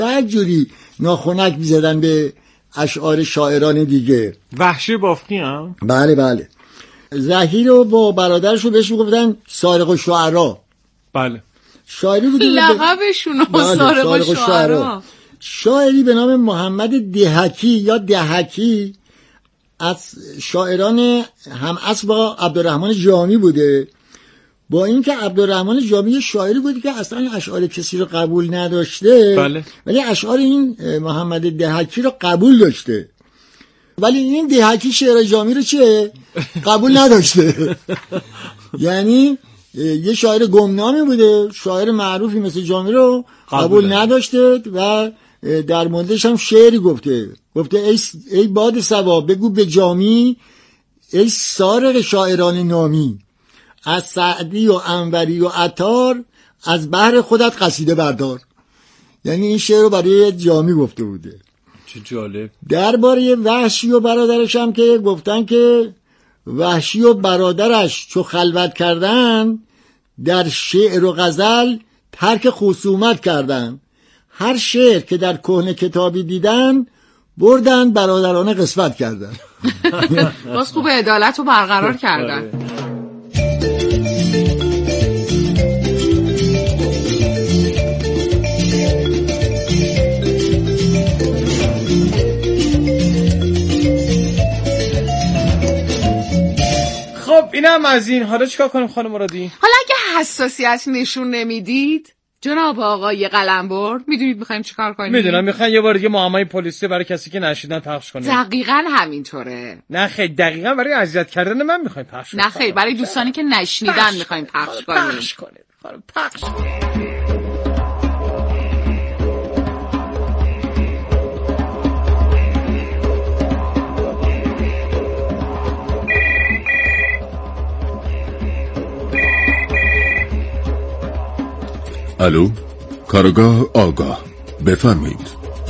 هر جوری ناخنک می‌زدن به اشعار شاعران دیگه. وحشی بافقی هم؟ بله. زهیر رو با برادرش رو بهش میگفتن سارق الشعرا. بله. شاعری بود لقبشون سارق الشعرا. شاعری به نام محمد دهکی یا دهکی از شاعران هم اصل با عبدالرحمن جامی بوده. با اینکه عبدالرحمن جامی شاعری بوده که اصلا اشعار کسی رو قبول نداشته، بله. ولی اشعار این محمد دهکی رو قبول داشته. ولی این دهکی شعر جامی رو چه قبول نداشته. یعنی یه شاعر گمنامی بوده، شاعر معروفی مثل جامی رو قبول نداشته و در موردش هم شعری گفته ای باد صبا بگو به جامی، ای سارق شاعران نامی، از سعدی و انوری و عطار از بحر خودت قصیده بردار. یعنی این شعر رو برای جامی گفته بوده. چه جالب. درباره وحشی و برادرش هم که گفتن که وحشی و برادرش چو خلوت کردن، در شعر و غزل ترک خصومت کردن. هر شعر که در کهنه کتابی دیدن، بردن برادرانه قسمت کردن. باز خوب عدالت رو برقرار کردن. خب اینم از این. حالا چیکار کنیم خانم مرادی؟ حالا اگه حساسیت نشون نمیدید جناب آقای قلمبر، میدونید میخوایم چیکار کنیم؟ میدونم میخوایم یه بار دیگه معمای پلیسی برای کسی که نشیدن پخش کنیم. دقیقاً همینطوره. نه خیر، دقیقاً برای اذیت کردن من میخوایم پخش کنیم. نه خیر، برای دوستانی که نشنیدن میخوایم پخش کنیم. پخش کنید. پخش. الو، کارگاه آگاه، بفرمایید.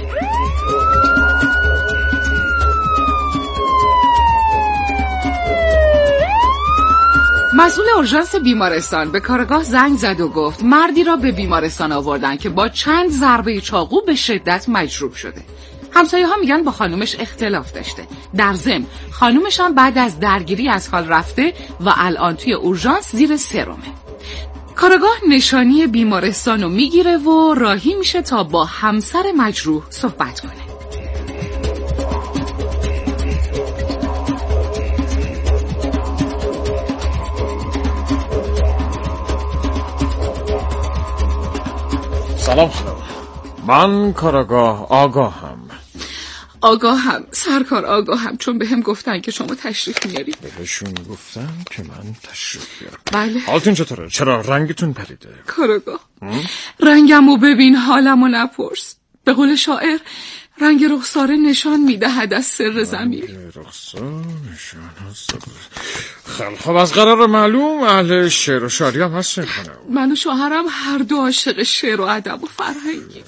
مسئول اورژانس بیمارستان به کارگاه زنگ زد و گفت مردی را به بیمارستان آوردن که با چند ضربه چاقو به شدت مجروح شده. همسایه ها میگن با خانومش اختلاف داشته. در ضمن خانومش هم بعد از درگیری از حال رفته و الان توی اورژانس زیر سرمه. کارگاه نشانی بیمارستانو میگیره و راهی میشه تا با همسر مجروح صحبت کنه. سلام خانم، من کارگاه آگاهم. آگاهم سرکار، آگاهم، چون به هم گفتن که شما تشریف میارید. بهشون گفتم که من تشریف بیارم. بله. حالتون چطوره؟ چرا رنگتون پریده؟ کارگاه رنگمو ببین، حالمو نپرس. به قول شاعر رنگ رخساره نشان میدهد از سر ضمیر. رخساره نشان از سر. خب از قرار معلوم اهل شعر و شاعری هم هستین خانم؟ من و شوهرم هر دو عاشق شعر و ادب و فرهنگیم.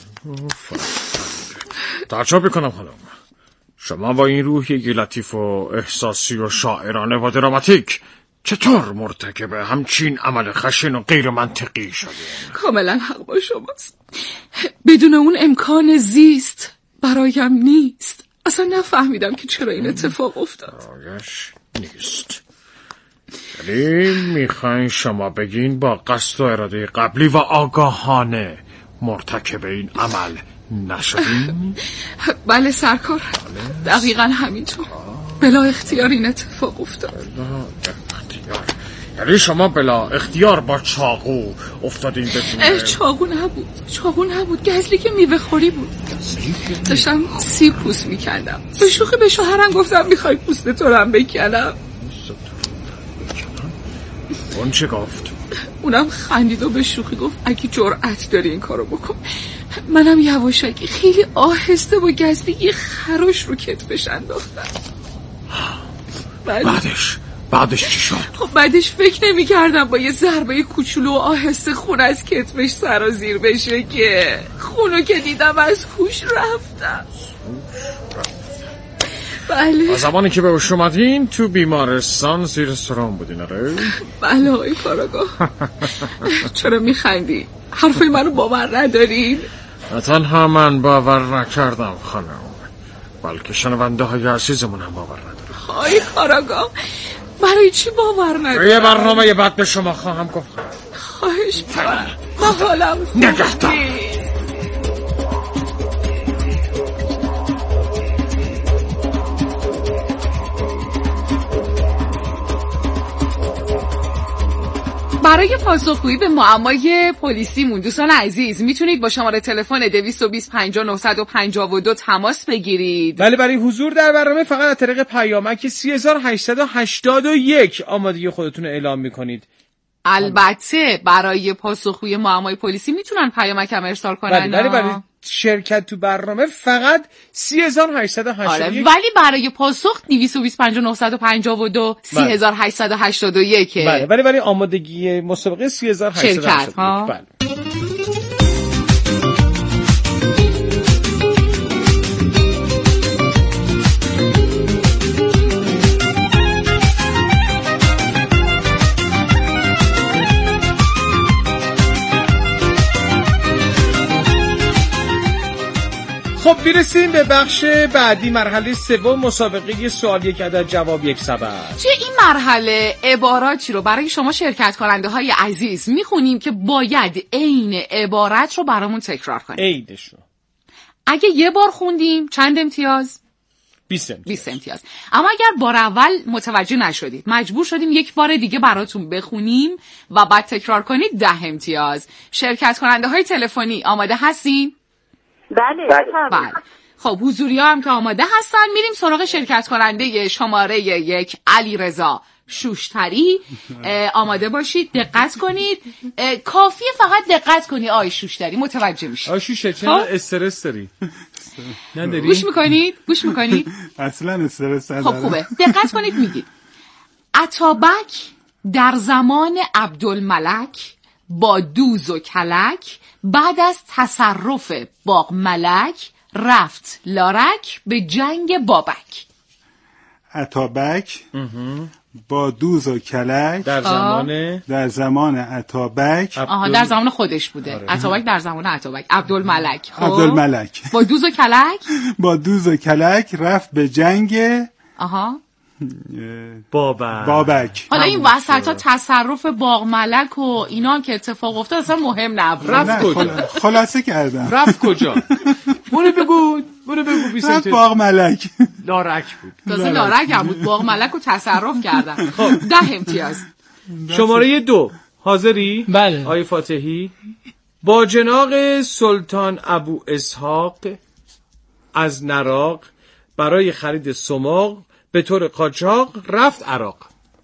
تعجب میکنم خانم، شما با این روحیه لطیف و احساسی و شاعرانه و دراماتیک چطور مرتکب همچین عمل خشن و غیر منطقی شدین؟ کاملا حق با شماست. بدون اون امکان زیست برایم نیست. اصلا نفهمیدم که چرا این اتفاق افتاد. برایش نیست. یعنی میخواین شما بگین با قصد و اراده قبلی و آگاهانه مرتکب این عمل نشدین؟ بله سرکار، دقیقا همینطور. بلا اختیار این اتفاق افتاد. بلا اختیار؟ یعنی شما بلا اختیار با چاقو افتادین بدون؟ چاقو نبود، گزلی که میوه خوری بود. داشتم سیب پوست میکندم. به شوخی به شوهرم گفتم میخوای پوست تو رو هم بکنم. اون چه گفت؟ اونم خندید و به شوخی گفت اگه جرأت داری این کارو بکن. منم یواشکی خیلی آهسته با گزلی خراش رو کتفش انداختم. بعدش چی شد؟ خب بعدش فکر نمی کردم با یه ضربه کوچولو و آهسته خون از کتفش سرازیر بشه که خونو که دیدم از هوش رفتم. بله. از زمانی که به هوش اومدین تو بیمارستان زیر سرم بودین؟ آره بله آقای کاراگاه. چرا میخندی؟ حرفای منو باور ندارین؟ نه تنها من باور نکردم خانم، بلکه شنونده های عزیزمون هم باور نداره. آی کاراگاه، برای چی باور نداره؟ یه برنامه بعد به شما خواهم گفت. خواهش می‌کنم، ما حالم نگهدار. برای پاسخگویی به معمای پلیسیمون دوستان عزیز میتونید با شماره تلفن 220 50 952 تماس بگیرید. ولی برای حضور در برنامه فقط از طریق پیامک 3881 آمادگی خودتون رو اعلام میکنید. البته برای پاسخگویی معمای پلیسی میتونن پیامک هم ارسال کنن. ولی برای شرکت تو برنامه فقط 3881. آره، ولی برای پاسخ 220 50 952 3881. بله، ولی برای آمادگی مسابقه 3881. بله. خب میرسیم به بخش بعدی، مرحله سوم مسابقه سوال یک عدد جواب یک سبب. توی این مرحله عباراتی رو برای شما شرکت کننده های عزیز میخونیم که باید عین عبارت رو برامون تکرار کنیم. عینش رو. اگه یه بار خوندیم چند امتیاز؟ 20 امتیاز. اما اگر بار اول متوجه نشدید، مجبور شدیم یک بار دیگه براتون بخونیم و بعد تکرار کنید 10 امتیاز. شرکت کننده های تلفنی آماده هستین؟ بله. خب حضوری‌ها هم که آماده هستن، میریم سراغ شرکت کننده شماره 1 علیرضا شوشتری. آماده باشید، دقت کنید. کافیه فقط دقت کنی آی شوشتری، متوجه میشی. آی شوشه چرا استرس داری؟ نداری؟ گوش میکنید؟ اصلا استرس ندارم. خب خوبه، دقت کنید. میگید اتابک در زمان عبدالملک با دوز و کلک بعد از تصرف باغ ملک رفت لارک به جنگ بابک. اتابک با دوز و کلک در زمان اتابک در زمان خودش بوده. اتابک در زمان اتابک عبدالملک با دوز و کلک رفت به جنگ بابک. حالا این وسط ها تصرف باغ ملک و اینا که اتفاق افتاد اصلا مهم نبود. رفت کجا؟ خلاصه کردم. رفت کجا؟ برو بگو رفت باغ ملک. لارک بود. تازه لارک هم بود، باغ ملک رو تصرف کردن. خب 10 امتیاز. شماره 2 حاضری؟ بله. آقای فاتحی. با جناق سلطان ابو اسحاق از نراق برای خرید سماق به طور قاچاق رفت عراق.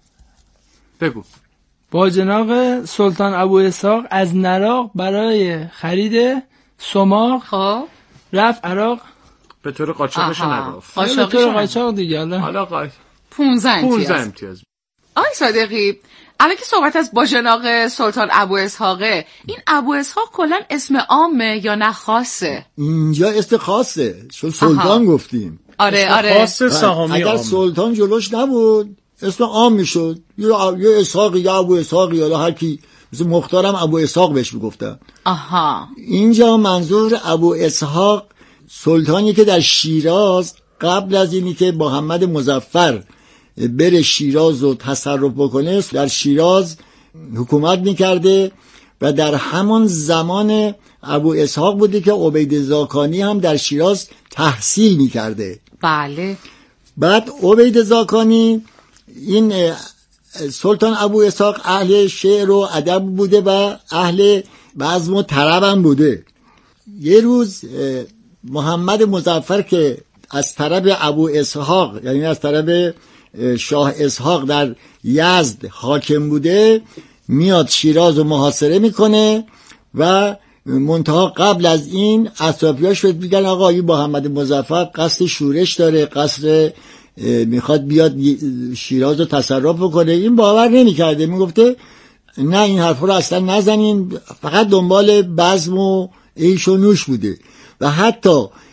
بگو. با جناق سلطان ابو اسحاق از نراق برای خرید سماق رفت عراق. به طور قاچاقش نرفت. به طور قاچاق دیگه. حالا 15 امتیاز. آقای صادقی، الان که صحبت از با جناق سلطان ابو اسحاقه، این ابو اسحاق کلا اسم عامه یا نه خاصه؟ اینجا اسم خاصه، چون سلطان گفتیم. آره. خاص سهامی. اگر سلطان جلوش نبود اسم عام میشد، یه اسحاقی یا ابو اسحاقی یا هر کی، مثل مختارم ابو اسحاق بهش میگفتن. اینجا منظور ابو اسحاق سلطانی که در شیراز قبل از اینی که محمد مظفر بره شیراز رو تصرف بکنه در شیراز حکومت میکرده و در همان زمان ابو اسحاق بوده که عبید زاکانی هم در شیراز تحصیل میکرده. بله. بعد عبید زاکانی این سلطان ابو اسحاق اهل شعر و ادب بوده و اهل بزم و طرب هم بوده. یه روز محمد مظفر که از طرف ابو اسحاق یعنی از طرف شاه اسحاق در یزد حاکم بوده، میاد شیراز رو محاصره میکنه و منتها قبل از این اطرافیاش میگن آقا این محمد مظفر قصد شورش داره، قصد میخواد بیاد شیراز رو تصرف بکنه. این باور نمیکرده، میگفته نه این حرفا رو اصلا نزنین، فقط دنبال بزم و عیش و نوش بوده و حتی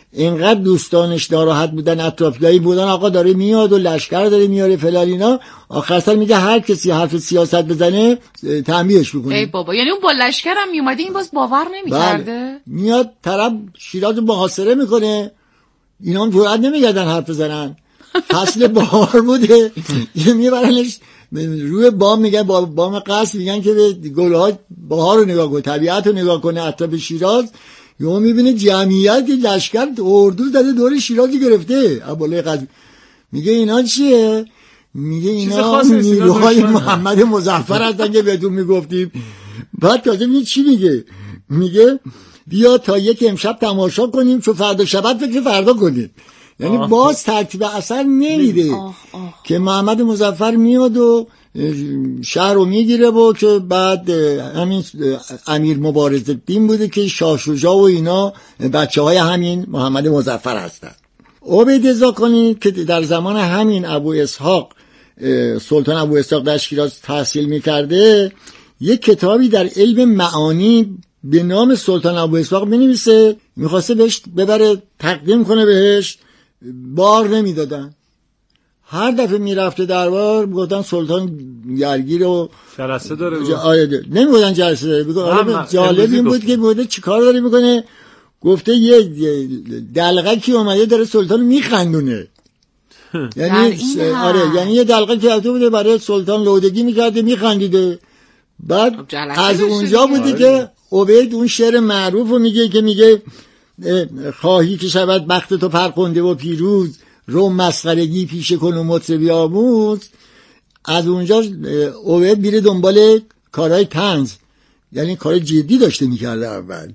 اینقدر دوستانش ناراحت بودن، اطرافیایی بودن آقا داره میاد و لشکر داره میاره فلان اینا، آخر سر میگه هر کسی حرف سیاست بزنه تنبیهش میکنه. ای بابا، یعنی اون با لشکر هم میومده این باز باور نمیکرده؟ میاد طرف شیراز رو محاصره میکنه، اینا هم جرئت نمیگردن حرف بزنن. فصل بهار بوده میبرنش روی بام، میگن بام قصر، میگن که به گل‌ها بهار رو نگاه کن، طبیعت رو نگاه کنه اطراف شیراز. یهو میبینه جمعیت لشکر اردو زده دور شیرازی گرفته. ابوالای قزوینی میگه اینا چیه؟ میگه اینا نیروهای محمد مظفر هستن که بهتون میگفتیم. بعد تازه میگه چی میگه؟ میگه بیا تا یک امشب تماشا کنیم چون فردا شب فکر فردا کنیم. یعنی باز ترتیب اثر نمیده که محمد مظفر میاد و شهر رو میگیره و که بعد همین امیر مبارزالدین بوده که شاه شجاع و اینا بچه های همین محمد مظفر هستن. عبیدرضا خانی که در زمان همین ابو اسحاق سلطان ابو اسحاق در شیراز تحصیل میکرده، یک کتابی در علم معانی به نام سلطان ابو اسحاق بنویسه، میخواسته بهش ببره تقدیم کنه بهش، بار نمیدادن. هر دفعه میرفته دربار میگفتن سلطان درگیر و جلسه داره. نمیگفتن جلسه داره. جالب این بود که بوده چیکار داره میکنه، گفته یه دلغکی اومده داره سلطان میخندونه. یعنی یعنی یه دلغکی که رفته بوده برای سلطان لودگی میکرده میخندیده. بعد از اونجا بوده که عبید اون شعر معروف رو میگه که میگه خواهی که شود بخت تو فرخنده و پیروز، رو مسخرگی پیشه کن و مطربی آموز. از اونجا عبید میره دنبال کارهای طنز، یعنی کار جدی داشته میکرده اول.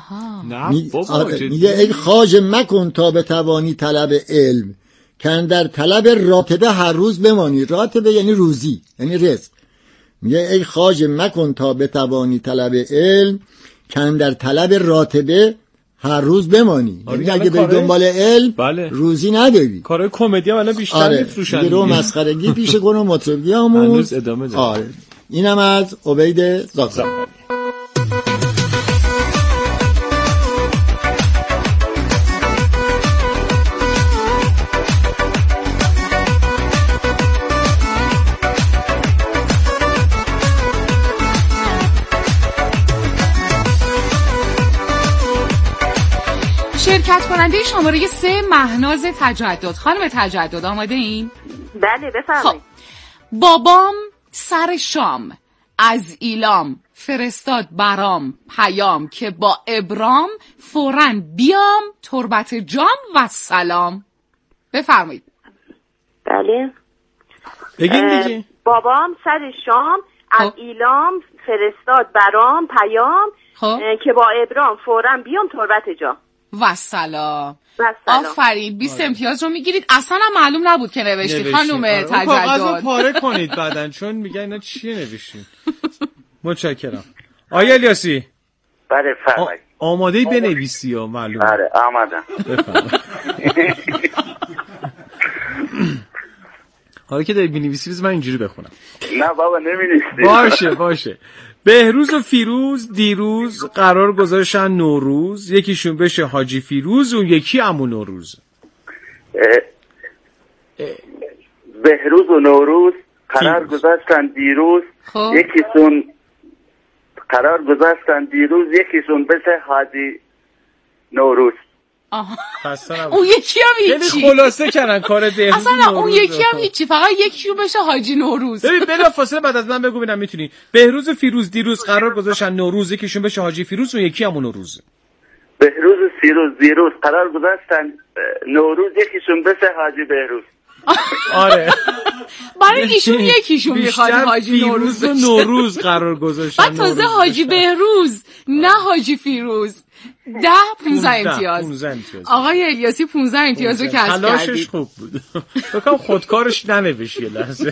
میگه ای خواجه مکن تا به توانی طلب علم، کن در طلب راتبه هر روز بمانی. راتبه یعنی روزی، یعنی رزق. میگه ای خواجه مکن تا به توانی طلب علم، کن در طلب راتبه هر روز بمانی. یعنی اگه بری دنبال علم روزی نداری. کارهای کمدی هم الان بیشتر میفروشن. رو مسخرگی پیشه کن و مطربی آموز. اینم از عبید زاغزاغی. شرکت کننده شماره 3 مهناز تجدد. خانم تجدد آماده این؟ بله بفرمایید. بابام سر شام از ایلام فرستاد برام پیام که با ابرام فوراً بیام تربت جام و سلام. بفرمایید. بله بگین دیگه. بابام سر شام از ایلام فرستاد برام پیام که با ابرام فوراً بیام تربت جام و سلام. آفرین. 20 امتیاز رو میگیرید. اصلا هم معلوم نبود که نوشتی خانم تجدد. کاغذ رو پاره کنید بعدن چون میگن اینا چیه نوشتین. متشکرم. آیا الیاسی؟ بله فرمایید. آماده‌ای بنویسی ها معلومه. بله آمادم. حالا که داری بنویسی بذار من اینجوری بخونم. نه بابا نمی‌نویسی. باشه. بهروز و فیروز دیروز قرار گذاشتن نوروز، یکیشون بشه حاجی فیروز اون یکی عمو نوروز. بهروز و نوروز قرار گذاشتن دیروز، یکیشون قرار گذاشتن دیروز یکیشون بشه حاجی نوروز. اون یکی هم هیچی. یعنی خلاصه کردن کار بهروز اصلا اون یکی هم هیچی، فقط یکی رو بشه حاجی نوروز. ببین بلا فاصله بعد از من بگو ببینم میتونی. بهروز و فیروز دیروز قرار گذاشتن نوروز، یکیشون بشه حاجی فیروز اون یکی همون نوروز. بهروز و فیروز دیروز قرار گذاشتن نوروز، یکیشون بشه حاجی بهروز. آره برای ایشون یکیشون میخواد حاجی نوروز و نوروز قرار گذاشتن. بعد تازه حاجی بهروز نه حاجی فیروز. 15 امتیاز. آقای الیاسی 15 امتیاز رو کسب کردید. تلاشش خوب بود. بکنم خودکارش ننوشی یه لحظه.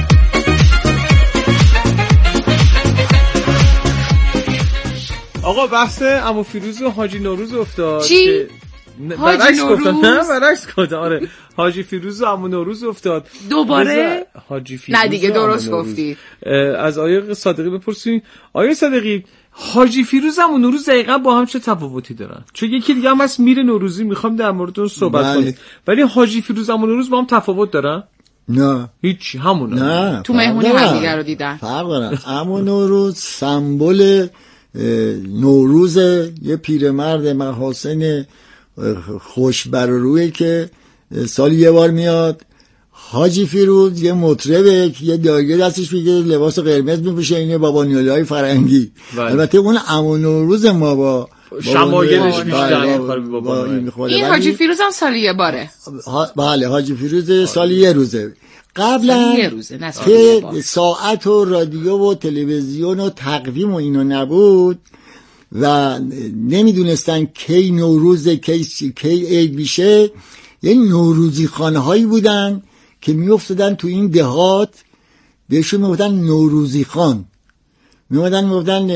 آقا بحث عمو فیروز و حاجی نوروز افتاد. چی؟ برعکس گفتم. نه برعکس گفتم. آره حاجی فیروز و عمو نوروز افتاد دوباره. حاجی فیروز نه دیگه درست گفتی. از آقای صادقی بپرسین. آقای صادقی حاجی فیروز و عمو نوروز دقیقاً با هم چه تفاوتی دارن؟ چون یکی دیگه هم هست میر نوروزی، میخوام در مورد اون صحبت کنیم. ولی حاجی فیروز و عمو نوروز با هم تفاوت دارن؟ نه هیچ، همونه. نه تو مهمونی همدیگه رو دیدن. فرق دارن. عمو نوروز سمبل نوروز، یه پیرمرد محاسن خوش بر روی که سالی یه بار میاد. حاجی فیروز یه مطربه که یه دایره دستش میگه، لباس قرمز میپوشه، اینه بابا نیالای فرنگی. البته اون عمو نوروز ما با شمایلش بیشتر این حاجی فیروز هم سالی یه باره. بله حاجی فیروز سالی یه روزه. قبلا که ساعت و رادیو و تلویزیون و تقویم و اینو نبود و نمیدونستن کی نوروزه کی عید میشه، یه نوروزی خانه هایی بودن که میافتادن تو این دهات، بهشون میگفتن نوروزی خان. میومدن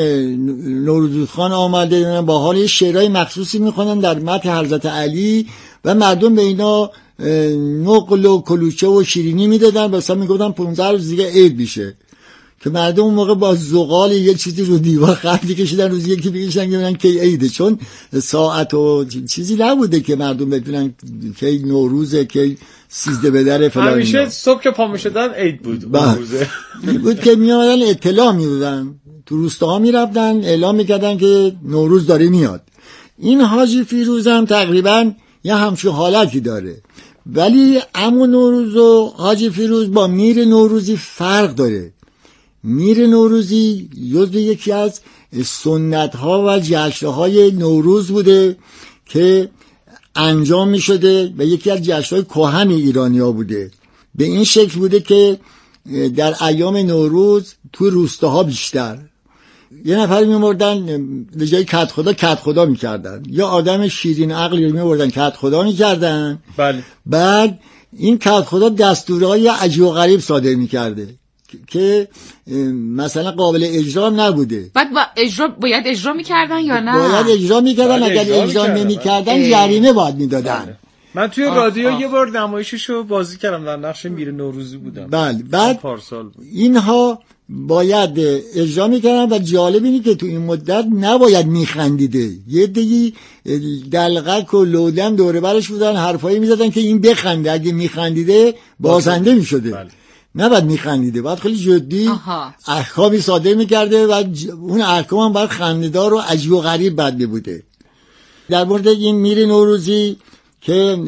نوروزی خان آمده، با حال یه شعرهای مخصوصی میخونن در مدح حضرت علی و مردم به اینا نقل و کلوچه و شیرینی میدادن. مثلا میگفتن 15 روز دیگه عید میشه، که مردم اون موقع با زغال یه چیزی رو دیوار خط کشیدن روز یکی بگیشن که ببینن کی عیده، چون ساعت و چیزی نبوده که مردم بدونن کی نوروزه، کی 13 بدر فلان. همیشه صبح که پا میشدن عید بود. نوروزه بود که میامدن اطلاع میدادن، تو روستاها میرفتن اعلام میکردن که نوروز داره میاد. این حاجی فیروز هم تقریبا یه همچون حالتی داره، ولی عمو نوروز و حاجی فیروز با میر نوروزی فرق داره. میر نوروزی جزو یکی از سنت ها و جشن های نوروز بوده که انجام می شده و یکی از جشن های کهن ایرانی ها بوده. به این شکل بوده که در ایام نوروز تو روستاها بیشتر یه نفر می مردن به جای کت خدا می کردن، یا آدم شیرین عقلی می مردن کت خدا می کردن. بله. بعد این کت خدا دستورهای عجیب و غریب صادر می کرده که مثلا قابل اجرا نبوده. بعد باید اجرا میکردن یا نه؟ باید اجرا میکردن، اگر اجرا نمیکردن جریمه باید میدادن. من توی رادیو یه بار نمایششو بازی کردم، در نقش میر نوروزی بودم. بله. بعد اینها باید اجرا میکردن و جالب اینه که تو این مدت نباید میخندیده. یه دیگه دلغک و لودم دوره برش بودن، حرفایی میزدن که این بخنده، اگه میخندیده بازنده میشده. بله. نباید میخندیده، باید خیلی جدی احکامی صادر میکرده و اون احکام هم باید خنده‌دار و عجیب و غریب بد بوده. در مورد این میر نوروزی که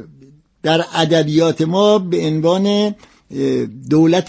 در ادبیات ما به عنوان دولت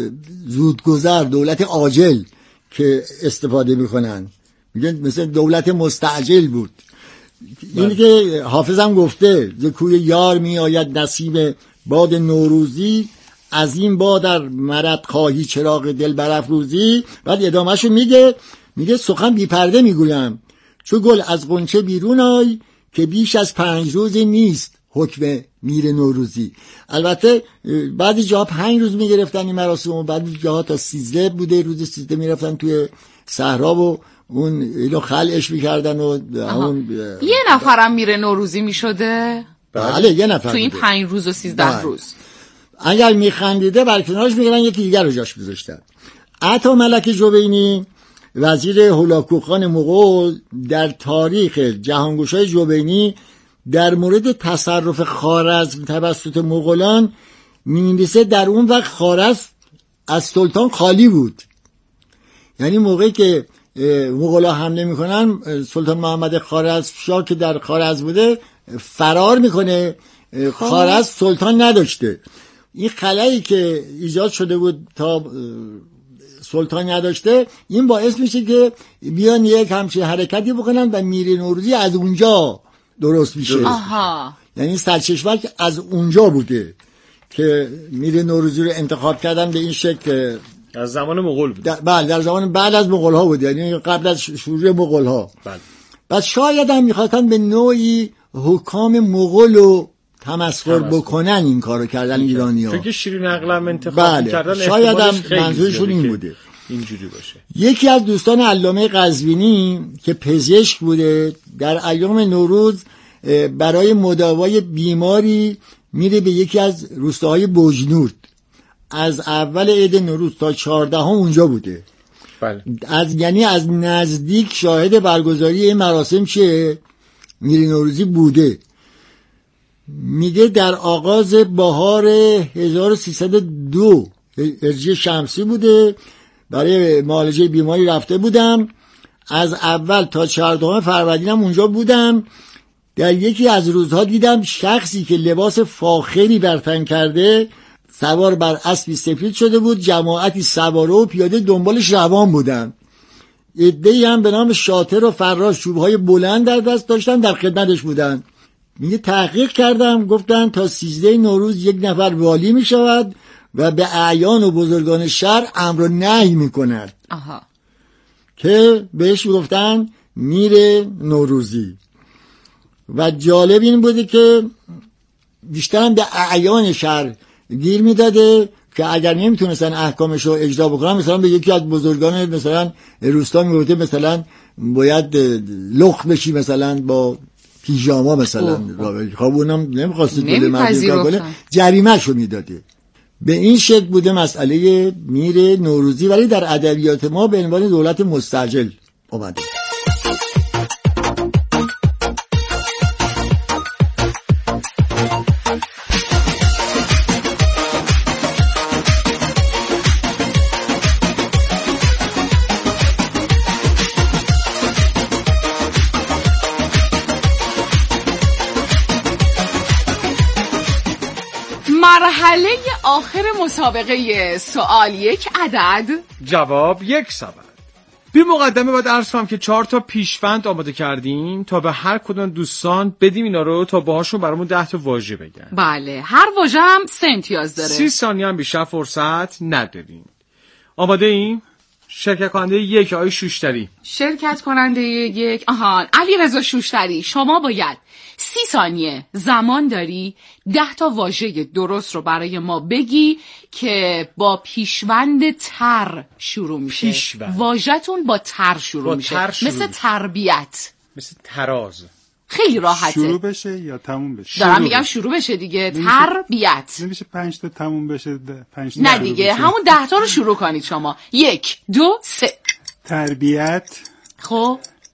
زودگذر، دولت عاجل که استفاده میکنن، میگن مثل دولت مستعجل بود. اینی که حافظم گفته ز کوی یار می آید نسیم باد نوروزی، از این باد در مرد خواهی چراغ دل برافروزی. بعد ادامهشو میگه سخن بی پرده میگویم، چو گل از غنچه بیرون آی، که بیش از 5 روز نیست حکم میر نوروزی. البته بعضی جاها 5 روز میگرفتن این مراسم و بعضی جاها تا 13 بوده، روز 13 میرفتن توی صحرا و اون اینو خلعش میکردن و همون یه نفرم میر نوروزی میشده. بله یه نفر تو این 5 روز و 13 روز اگر میخندیده برکنارش میگرن یکی دیگر رو جاش گذاشتن. عطا ملک جوینی وزیر هولاکوخان مغول در تاریخ جهانگشای جوینی در مورد تصرف خوارزم توسط مغولان می‌نویسه در اون وقت خوارزم از سلطان خالی بود. یعنی موقعی که مغولا حمله میکنن، سلطان محمد خوارزمشاه که در خوارزم بوده فرار میکنه. خوارزم سلطان نداشته. این خلایی که ایجاد شده بود تا سلطان نداشته، این باعث میشه که بیان یک همچین حرکتی بکنن و میر نوروزی از اونجا درست میشه. یعنی سرچشمک از اونجا بوده که میر نوروزی رو انتخاب کردن به این شکل. از زمان مغول بود. بله در زمان بعد از مغول ها بود، یعنی قبل از شروع مغول ها. بله. بس شاید هم میخواستن به نوعی حکام مغول رو تمسخر بکنن این کارو کردن ایرانی ها، چون که شیرین عقلم انتخاب کردن. شاید هم منظورشون این بوده. اینجوری باشه. یکی از دوستان علامه قزوینی که پزشک بوده در ایام نوروز برای مداوای بیماری میره به یکی از روستاهای بوجنورد. از اول عید نوروز تا 14 اونجا بوده. بله. یعنی از نزدیک شاهد برگزاری این مراسم چه میری نوروزی بوده. میگه در آغاز بهار 1302 هجری شمسی بوده، برای معالجه بیماری رفته بودم. از اول تا 14 فروردینم اونجا بودم. در یکی از روزها دیدم شخصی که لباس فاخری بر تن کرده سوار بر اسبی سفید شده بود. جماعتی سواره و پیاده دنبالش روان بودن. عده‌ای هم به نام شاطر و فراش چوب‌های بلند در دست داشتن، در خدمتش بودن. میگه تحقیق کردم، گفتن تا 13 نوروز یک نفر والی می شود و به اعیان و بزرگان شهر امر و نهی می کند که بهش گفتن میر نوروزی. و جالب این بوده که بیشتر به اعیان شهر گیر می داده که اگر نمیتونستن احکامش رو اجرا بکنن، مثلا به یکی از بزرگان مثلا روستا می گفته مثلا باید لخت بشی مثلا با پیژاما مثلا. خب اونم نمیخواسته دوله مردی کنه، جریمه شو میداده. به این شکل بوده مسئله میر نوروزی، ولی در ادبیات ما به عنوان دولت مستعجل اومده. مرحله آخر مسابقه سوال 1 عدد جواب 1 سبد. بی مقدمه باید عرض کنم که 4 تا پیشوند آماده کردیم تا به هر کدوم دوستان بدیم اینا رو تا باهاشون برامون 10 تا واژه بگن. بله، هر واژه هم 3 امتیاز داره. 30 ثانیه هم بیشتر فرصت نداریم. آماده ایم؟ شرکت کننده 1 آقای شوشتری. شرکت کننده 1 علیرضا شوشتری، شما باید 30 ثانیه زمان داری 10 تا واژه درست رو برای ما بگی که با پیشوند تر شروع میشه. واژه‌تون با تر شروع میشه. مثل تربیت، مثل تراز. خیلی راحته. شروع بشه یا تموم بشه؟ دارم میگم شروع بشه دیگه. تربیت نمیشه 5 تا تموم بشه 5 تا نه دیگه بشه. همون 10 تا رو شروع کنید شما. 1 2 3 تربیت. خب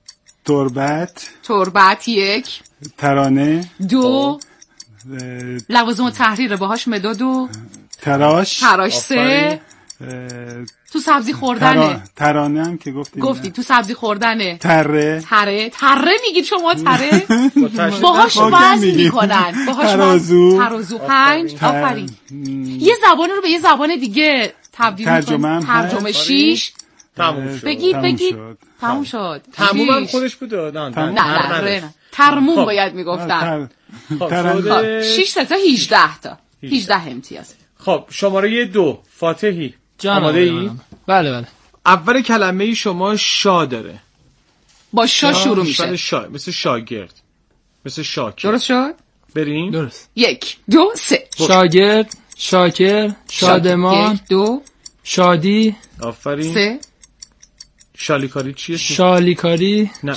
تربت 1 ترانه 2 لوازم تحریر باهاش مداد و تراش 3 تو سبزی خوردنه. ترانه هم که گفتی تو سبزی خوردنه. تره میگید شما. تره باهاش وزن میکنن. ترازو 5 آفرین. یه زبان رو به یه زبان دیگه تبدیل میکنن. ترجمه 6 بگید تموم شد. تموم هم خودش بود. نه ترموم باید میگفتن. 6 تا 18 تا 18 امتیاز. خب شماره 2 فاتحی آماده ای؟ بله. اول کلمه شما شا داره. با شا شروع میشه. مثل شاگرد، مثل شاکر. درست شد؟ بریم. درست. 1 2 3 شاگرد، شاکر، شادمان. 1 2 شادی. آفرین. 3 شالیکاری چیه؟ شالیکاری. نه.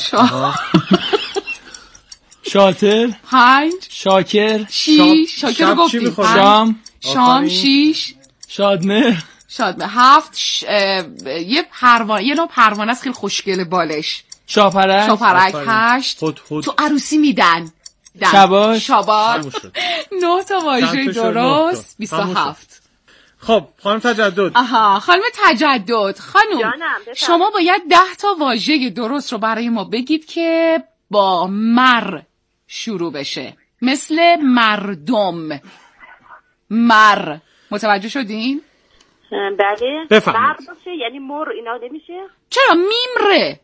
شاتر 5 شاکر 6 شاکر گفتی. شام 6 شادمهر 7 یه نوع پروانه است خیلی خوشگله بالش. شاپرک 8 تو عروسی میدن. شاباش 9 تا واژه درست 27. خب خانم تجدد. خانم تجدد خانم شما باید 10 تا واژه درست رو برای ما بگید که با مر شروع بشه، مثل مردم. متوجه شدین؟ بله. بفرمایید. باشه یعنی مر اینا نمیشه؟ چرا میمره.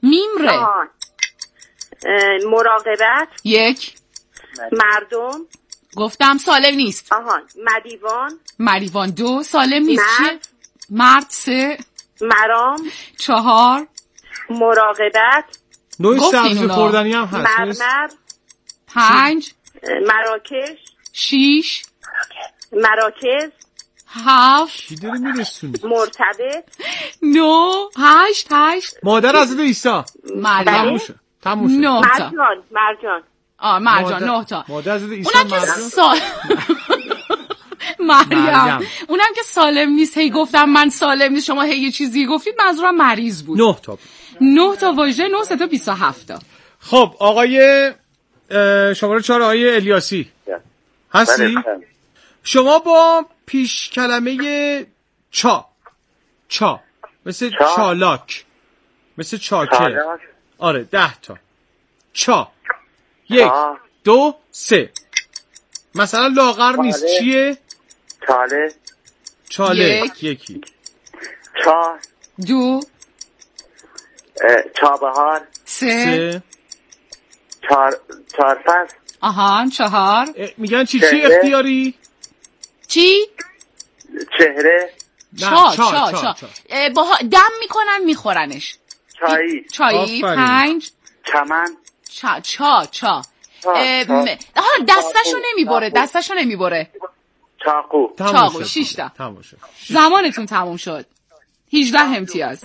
مراقبت 1 مردم گفتم سالم نیست. مریوان 2 سالم نیست. چیه؟ مرد 3 مرام 4 مراقبت نوع سبزی خوردنی هم هست. مرمر 5 مراکش 6 مراکز 7 چی داره میرسونی؟ مرتبط 9 8 مادر حضرت عیسی. مریم تموم شد. 9 تا مرجان مرجان 9 تا. مادر حضرت عیسی اونم که مریم. اونم که سالم نیست. هی گفتم من سالم نیست، شما هی یه چیزی گفتید، منظورم مریض بود. 9 تا 9 تا واژه، 9 تا 27 تا. خب آقای شماره 4 آقای الیاسی هستی؟ شما با پیش کلمه چا مثل چالاک، مثل چاکه. آره 10 تا. چا 1 2 3. مثلا لاغر نیست. چیه؟ چاله 1 2 چابهار 3 4 فصل. 4. میگن چی اختیاری؟ چی؟ چهره. چا دم میکنن میخورنش. چایی 5 چمن. چا دستشو نمیبره. چاقو 6 تا. زمانتون تموم شد. 18 امتیاز.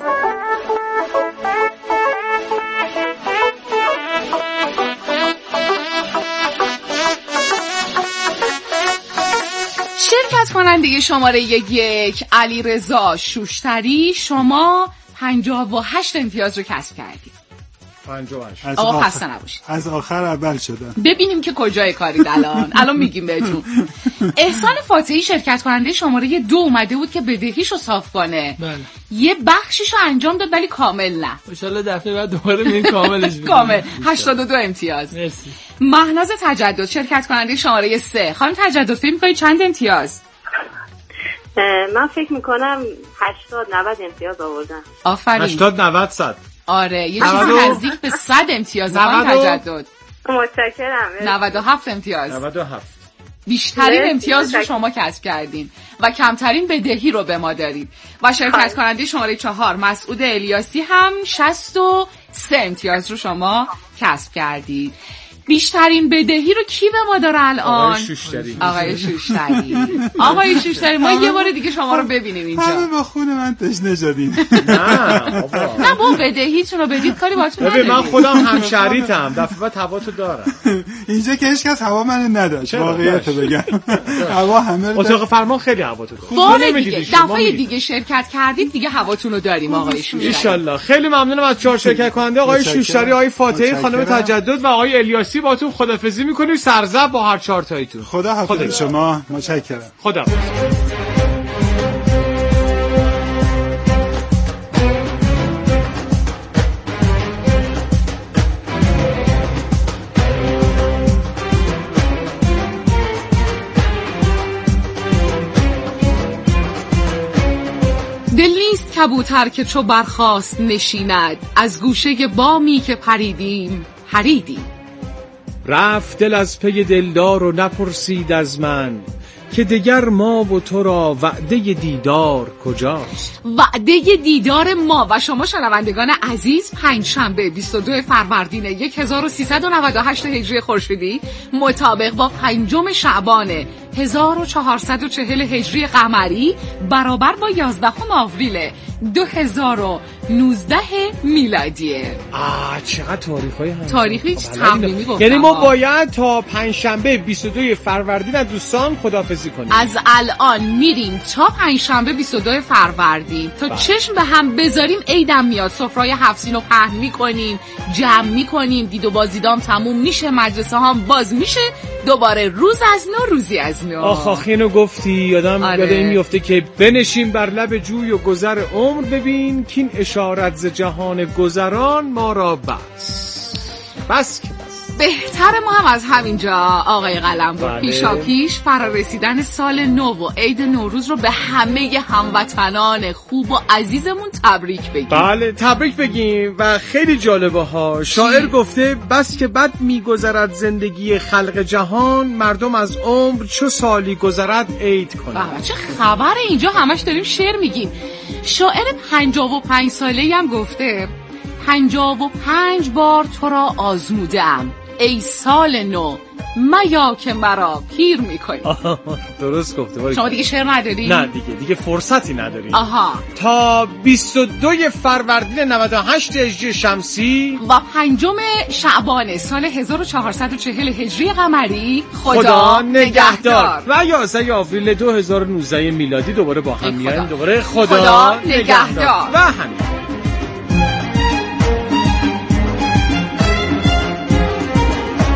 شرکت کننده شماره 1 علیرضا شوشتری، شما 58 امتیاز رو کسب کردید. 58. آقا خسته نباشید. از آخر اول شدن. ببینیم که کجای کارید الان میگیم بهتون. احسان فاتحی شرکت کننده شماره 2 اومده بود که بدهیشو صاف کنه. بله. یه بخشیشو انجام داد ولی کامل نه. ان شاءالله دفعه بعد دوباره میریم کاملش می‌کنیم. کامل 82 امتیاز. مرسی. مهناز تجدد شرکت کننده شماره 3. خانم تجدد فکر می‌کنید چند امتیاز؟ من فکر می‌کنم 80 90 امتیاز آوردم. آفرین. 80 90 100. آره یه چیزی نزدیک به 100 امتیاز. خانم تجدد متشکرم. 97 امتیاز. 97. بیشترین امتیاز رو شما کسب کردین و کمترین بدهی رو به ما دارید. و شرکت کننده شماره 4 مسعود الیاسی هم 63 امتیاز رو شما کسب کردید. بیشترین بدهی رو کی به ما داره الان؟ آقای شوشتری ما یه بار دیگه شما رو ببینیم اینجا. همه با خون من تشنه شدین. نه با بدهیتون رو بدید کاری باهاتون نداریم. من خودم همشهریتم، دفعه بعد هواتو دارم. اینجا که هیچ کس هوا منو نداشت، واقعیت بگم. هوا همه اتاق فرمان خیلی هواتو داره. بار دیگه دفعه دیگه شرکت کردید دیگه هواتون رو داریم آقای شوشتری. ان شاءالله. خیلی ممنونم از 4 شرکت کننده، آقای شوشتری، آقای فاتحی، خانم تجدد و آقای الیاسی. باهاتون خدافظی میکنیم سرزب با هر 4 تایتون. خدا حافظ شما. متشکرم. خدا. دل نیست کبوتر که چو برخاست نشیند، از گوشه بامی که پریدیم پریدیم. رفت دل از پی دلدار و نپرسید از من، که دگر ما و تو را وعده دیدار کجاست؟ وعده دیدار ما و شما شنوندگان عزیز پنجشنبه 22 فروردین 1398 هجری خورشیدی مطابق با 5 شعبان 1440 هجری قمری برابر با 11 آوریل 2019 میلادیه. چقدر تاریخ‌های هم. تاریخی تمریمی گفتم. یعنی ما باید تا پنجشنبه 22 فروردین از دوستان خداحافظی کنیم. از الان میریم تا پنجشنبه 22 فروردین تا چشم به هم بذاریم عیدم میاد. سفره‌های 7 سین رو پهن می‌کنیم، جمع می‌کنیم، دید و بازیدام تموم میشه، مدرسه ها باز میشه، دوباره روز از نو روزی از نو. آخ اینو گفتی یادم یاد این میفته که بنشین بر لب جوی و گذر عمر ببین که این اشارت ز جهان گذران ما را بس که بهتر ما هم از همینجا آقای قلمرو پیشا پیش فرارسیدن سال نو و عید نوروز رو به همه هموطنان خوب و عزیزمون تبریک بگیم. بله تبریک بگیم. و خیلی جالبه ها، شاعر گفته بس که بد میگذرد زندگی خلق جهان، مردم از عمر چو سالی گذرد عید کنند. چه خبره اینجا همش داریم شعر میگیم. شاعر 55 ساله‌ای هم گفته 55 بار تو را آزمودم ای سال نو میا که مرا پیر میکنی. درست گفته. شما دیگه شعر نداری؟ نه دیگه فرصتی نداریم. آها. تا 22 فروردین 98 هجری شمسی و 5 شعبان سال 1440 هجری قمری خدا نگهدار. و 11 آوریل 2019 میلادی دوباره با هم میایم. دوباره خدا نگهدار. و همین.